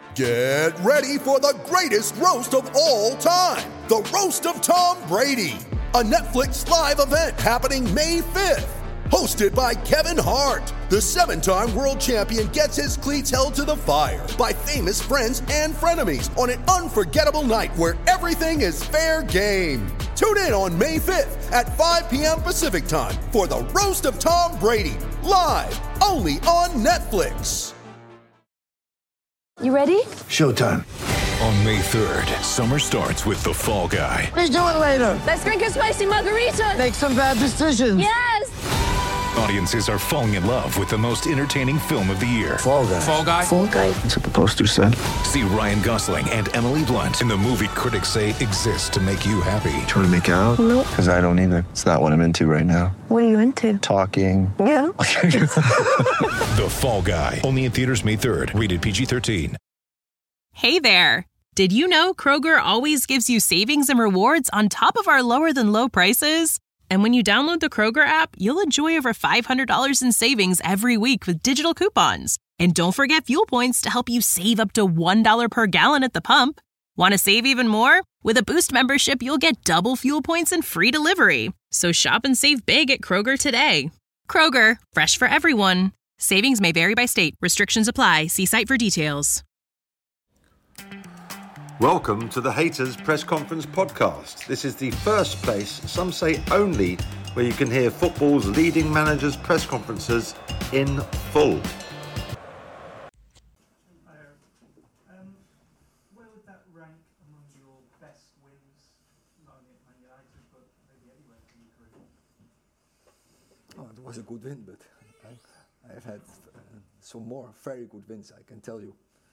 Get ready for the greatest roast of all time, the Roast of Tom Brady, a Netflix live event happening May 5th. Hosted by Kevin Hart, the 7-time world champion gets his cleats held to the fire by famous friends and frenemies on an unforgettable night where everything is fair game. Tune in on May 5th at 5 p.m. Pacific time for the Roast of Tom Brady, live only on Netflix. You ready? Showtime. On May 3rd, summer starts with The Fall Guy. Let's do it later. Let's drink a spicy margarita. Make some bad decisions. Yes! Audiences are falling in love with the most entertaining film of the year. Fall Guy. Fall Guy? Fall Guy. That's what the poster said. See Ryan Gosling and Emily Blunt in the movie critics say exists to make you happy. Trying to make it out? Nope. Because I don't either. It's not what I'm into right now. What are you into? Talking. Yeah. The Fall Guy. Only in theaters May 3rd. Rated PG-13. Hey there. Did you know Kroger always gives you savings and rewards on top of our lower than low prices? And when you download the Kroger app, you'll enjoy over $500 in savings every week with digital coupons. And don't forget fuel points to help you save up to $1 per gallon at the pump. Want to save even more? With a Boost membership, you'll get double fuel points and free delivery. So shop and save big at Kroger today. Kroger, fresh for everyone. Savings may vary by state. Restrictions apply. See site for details. Welcome to the Haters Press Conference podcast. This is the first place, some say only, where you can hear football's leading managers' press conferences in full. Where would that rank among your best wins, not only at Man United, but maybe anywhere in your career? Oh, it was a good win, but I've had some more very good wins, I can tell you.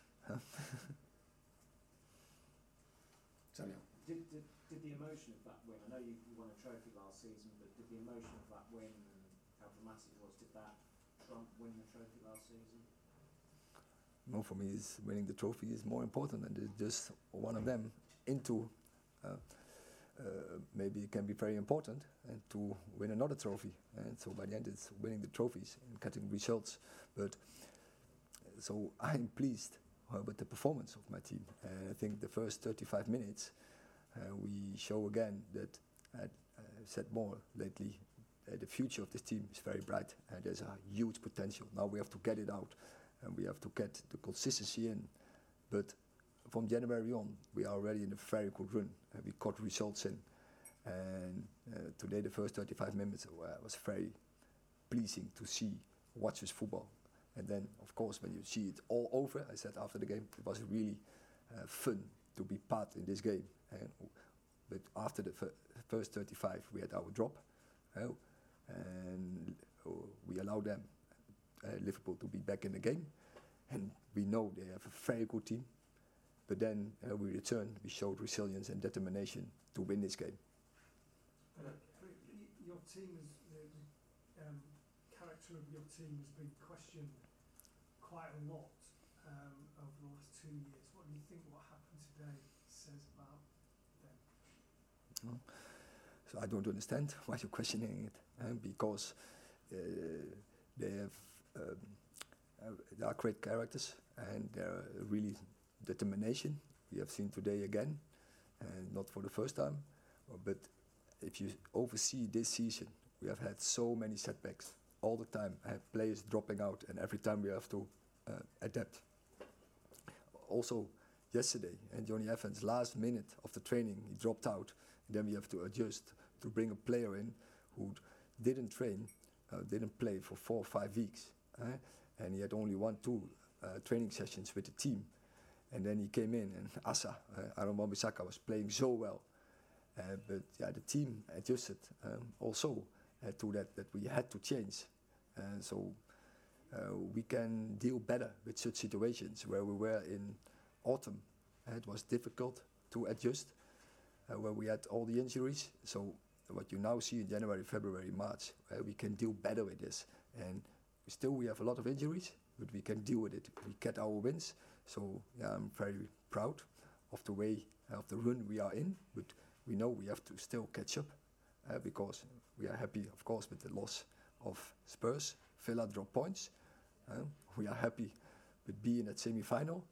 Did the emotion of that win, I know you won a trophy last season, but did the emotion of that win and how dramatic it was, did that trump winning the trophy last season? No, for me, winning the trophy is more important, and it's just one of them into maybe it can be very important and to win another trophy. And so by the end, it's winning the trophies and getting results. But so I'm pleased with the performance of my team. I think the first 35 minutes, we show again that I've said more lately. The future of this team is very bright, and there's a huge potential. Now we have to get it out, and we have to get the consistency in. But from January on, we are already in a very good run. We got results in, and today the first 35 minutes was very pleasing to see, watch this football. And then, of course, when you see it all over, I said after the game, it was really fun to be part in this game. But after the first 35, we had our drop, and we allowed them, Liverpool, to be back in the game. And we know they have a very good team. But then we returned, we showed resilience and determination to win this game. Your team is, the character of your team has been questioned quite a lot over the last 2 years. What do you think what happened today says about them? So I don't understand why you're questioning it, because they are great characters and they're really determination. We have seen today again, and not for the first time, but if you oversee this season, we have had so many setbacks all the time. I have players dropping out, and every time we have to adapt. Also, yesterday, and Johnny Evans, last minute of the training, he dropped out. Then we have to adjust to bring a player in who didn't train, didn't play for 4 or 5 weeks, and he had only 1-2 training sessions with the team. And then he came in, and Asa, Aaron Wan-Bissaka, was playing so well. But yeah, the team adjusted also to that we had to change. So we can deal better with such situations where we were in autumn. It was difficult to adjust where we had all the injuries. So what you now see in January, February, March, we can deal better with this. And still we have a lot of injuries, but we can deal with it. We get our wins. So yeah, I'm very proud of the way, of the run we are in. But we know we have to still catch up because we are happy, of course, with the loss of Spurs. Villa dropped points. We are happy with being at semi-final.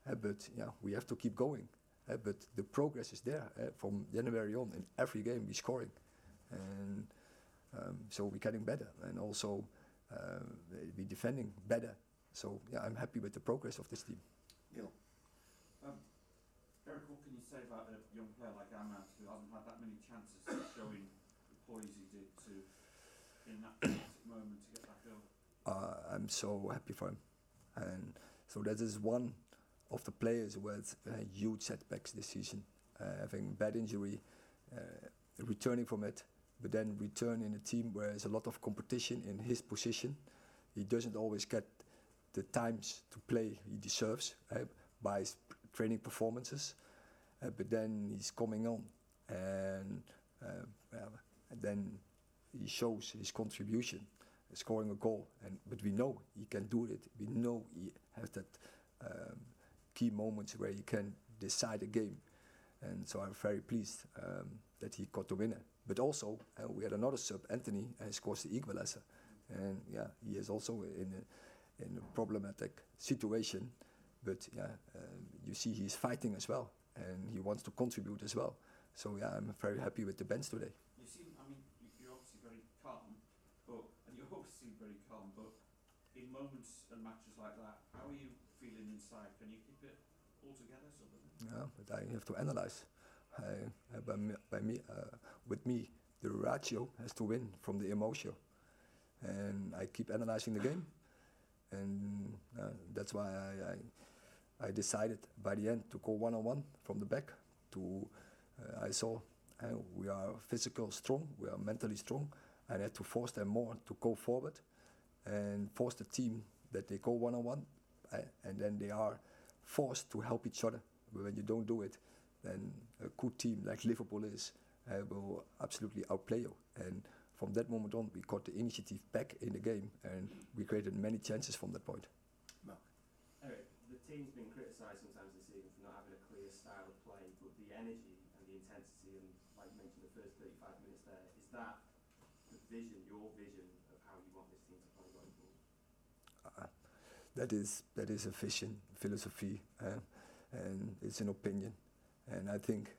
but yeah, we have to keep going. But the progress is there. From January on, in every game we're scoring, and so we're getting better, and also we're defending better. So yeah, I'm happy with the progress of this team. Neil. Eric, what can you say about a young player like Ahmad, who hasn't had that many chances of showing the poise he did to, in that moment, to get that goal? I'm so happy for him, and so that is one of the players who had huge setbacks this season, having bad injury, returning from it, but then return in a team where there's a lot of competition in his position. He doesn't always get the times to play he deserves by his training performances, but then he's coming on, and then he shows his contribution, scoring a goal. But we know he can do it. We know he has that key moments where he can decide a game, and so I'm very pleased that he got the winner. But also we had another sub, Anthony, scores the equalizer, and yeah, he is also in a problematic situation. But yeah, you see he's fighting as well, and he wants to contribute as well. So yeah, I'm very happy with the bench today. You seem, I mean, you're obviously very calm, and you always seem very calm, but in moments and matches like that, how are you feeling inside? Can you keep it all together, sort of? Yeah, but I have to analyze. With me, the ratio has to win from the emotion, and I keep analyzing the game, and that's why I decided by the end to go one-on-one from the back. I saw we are physical strong, we are mentally strong, and I had to force them more to go forward and force the team that they go one-on-one, and then they are forced to help each other. But when you don't do it, then a good team like Liverpool is will absolutely outplay you. And from that moment on, we got the initiative back in the game, and we created many chances from that point. Mark. Eric, the team's been criticised sometimes this season for not having a clear style of play, but the energy and the intensity, and like you mentioned, the first 35 minutes there, is that the vision, your vision of how you want this team to play going forward? That is a vision, philosophy, and it's an opinion. And I think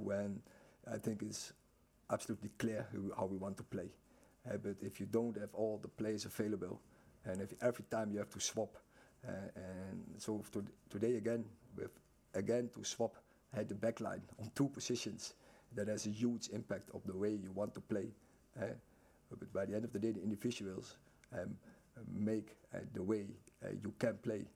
it's absolutely clear how we want to play. But if you don't have all the players available, and if every time you have to swap, and so today again to swap the back line on two positions, that has a huge impact of the way you want to play. But by the end of the day, the individuals make the way you can play.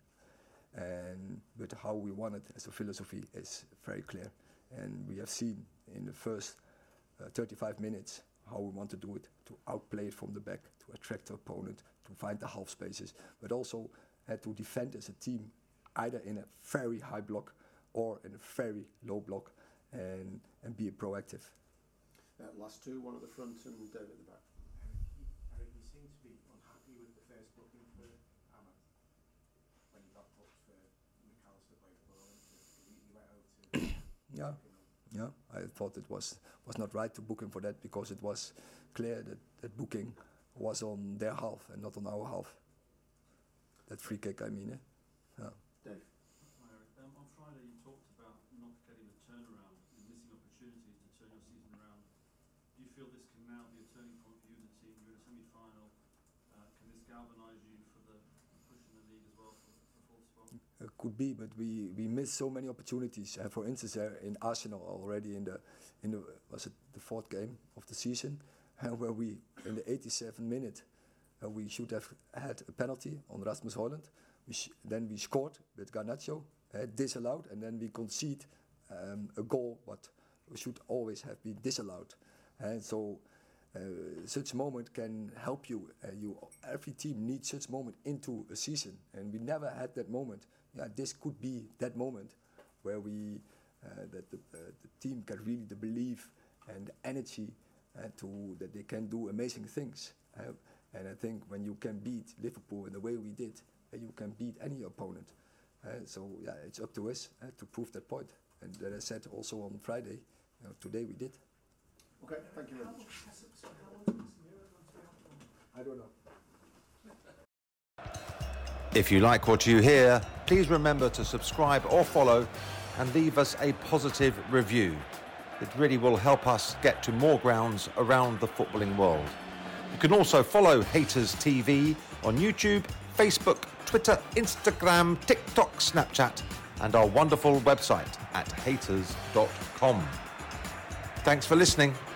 But how we want it as a philosophy is very clear. And we have seen in the first 35 minutes how we want to do it, to outplay it from the back, to attract the opponent, to find the half spaces, but also to defend as a team, either in a very high block or in a very low block, and be proactive. Last two, one at the front and David at the back. Eric, you seem to be unhappy with the first booking for Ahmad when you got booked for McAllister playing for Burlington. You went over to... Yeah, I thought it was not right to book him for that, because it was clear that booking was on their half and not on our half. That free kick, I mean. Yeah. Dave. Hi, Eric. On Friday you talked about not getting the turnaround and missing opportunities to turn your season around. Do you feel this can now be a turning point for you as a team? You're in a semi-final. Can this galvanise you for the push in the league as well for fourth spot? It could be, but we missed so many opportunities. For instance, in Arsenal already in the was it the fourth game of the season, where we in the 87th minute we should have had a penalty on Rasmus Højlund. Then we scored with Garnacho, disallowed, and then we concede a goal what should always have been disallowed. And so such moment can help you. Every team needs such moment into a season, and we never had that moment. Yeah, this could be that moment where we that the team can really the belief and the energy that they can do amazing things. And I think when you can beat Liverpool in the way we did, you can beat any opponent. So yeah, it's up to us to prove that point. And that I said also on Friday. Today we did. Okay, thank you very much. How long is this year going to be on for? I don't know. If you like what you hear, please remember to subscribe or follow and leave us a positive review. It really will help us get to more grounds around the footballing world. You can also follow Haters TV on YouTube, Facebook, Twitter, Instagram, TikTok, Snapchat, and our wonderful website at haters.com. Thanks for listening.